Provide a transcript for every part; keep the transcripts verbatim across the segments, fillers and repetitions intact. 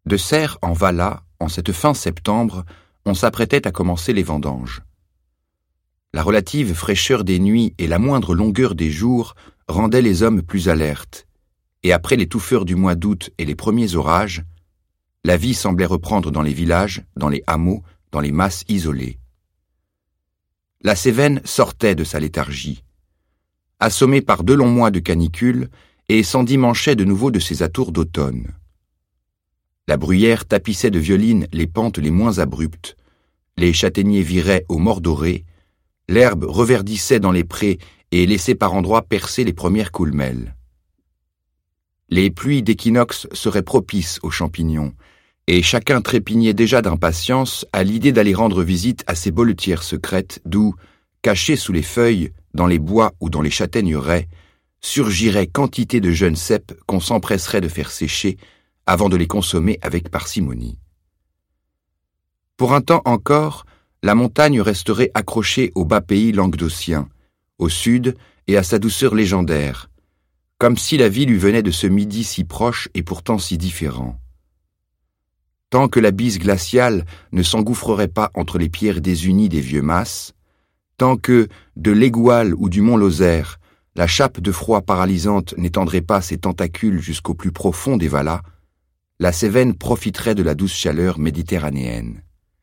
De Serres en Vallat, en cette fin septembre, on s'apprêtait à commencer les vendanges. La relative fraîcheur des nuits et la moindre longueur des jours rendaient les hommes plus alertes, et après les touffeurs du mois d'août et les premiers orages, la vie semblait reprendre dans les villages, dans les hameaux, dans les masses isolées. La Cévennes sortait de sa léthargie, assommée par deux longs mois de canicule, et s'endimanchait de nouveau de ses atours d'automne. La bruyère tapissait de violines les pentes les moins abruptes, les châtaigniers viraient aux mordorés, l'herbe reverdissait dans les prés et laissait par endroits percer les premières coulmelles. Les pluies d'équinoxe seraient propices aux champignons, et chacun trépignait déjà d'impatience à l'idée d'aller rendre visite à ces boletières secrètes d'où, cachées sous les feuilles, dans les bois ou dans les châtaigneraies, surgiraient quantité de jeunes cèpes qu'on s'empresserait de faire sécher avant de les consommer avec parcimonie. Pour un temps encore, la montagne resterait accrochée au bas pays languedocien, au sud et à sa douceur légendaire, comme si la vie lui venait de ce midi si proche et pourtant si différent. Tant que la bise glaciale ne s'engouffrerait pas entre les pierres désunies des vieux masses, tant que, de l'Aigual ou du mont Lozère, la chape de froid paralysante n'étendrait pas ses tentacules jusqu'au plus profond des Vallats, la Cévennes profiterait de la douce chaleur méditerranéenne.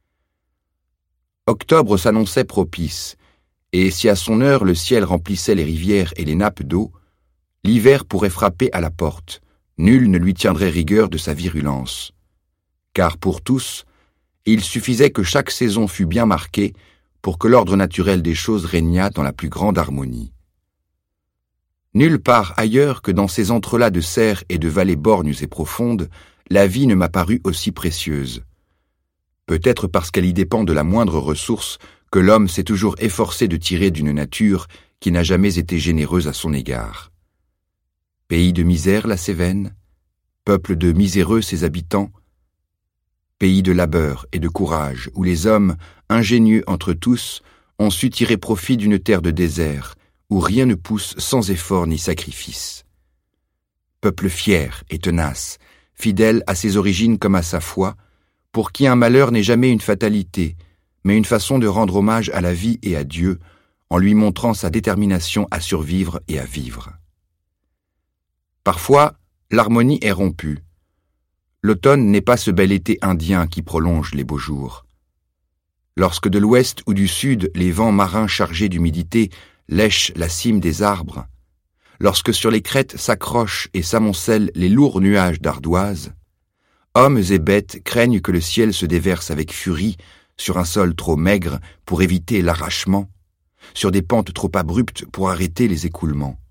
Octobre s'annonçait propice, et si à son heure le ciel remplissait les rivières et les nappes d'eau, l'hiver pourrait frapper à la porte, nul ne lui tiendrait rigueur de sa virulence. Car pour tous, il suffisait que chaque saison fût bien marquée pour que l'ordre naturel des choses régnât dans la plus grande harmonie. Nulle part ailleurs que dans ces entrelacs de serres et de vallées borgnes et profondes, la vie ne m'a paru aussi précieuse. Peut-être parce qu'elle y dépend de la moindre ressource que l'homme s'est toujours efforcé de tirer d'une nature qui n'a jamais été généreuse à son égard. Pays de misère, la Cévennes, peuple de miséreux ses habitants, pays de labeur et de courage où les hommes, ingénieux entre tous, ont su tirer profit d'une terre de désert, où rien ne pousse sans effort ni sacrifice. Peuple fier et tenace, fidèle à ses origines comme à sa foi, pour qui un malheur n'est jamais une fatalité, mais une façon de rendre hommage à la vie et à Dieu, en lui montrant sa détermination à survivre et à vivre. Parfois, l'harmonie est rompue. L'automne n'est pas ce bel été indien qui prolonge les beaux jours. Lorsque de l'ouest ou du sud les vents marins chargés d'humidité lèchent la cime des arbres, lorsque sur les crêtes s'accrochent et s'amoncellent les lourds nuages d'ardoise, hommes et bêtes craignent que le ciel se déverse avec furie sur un sol trop maigre pour éviter l'arrachement, sur des pentes trop abruptes pour arrêter les écoulements.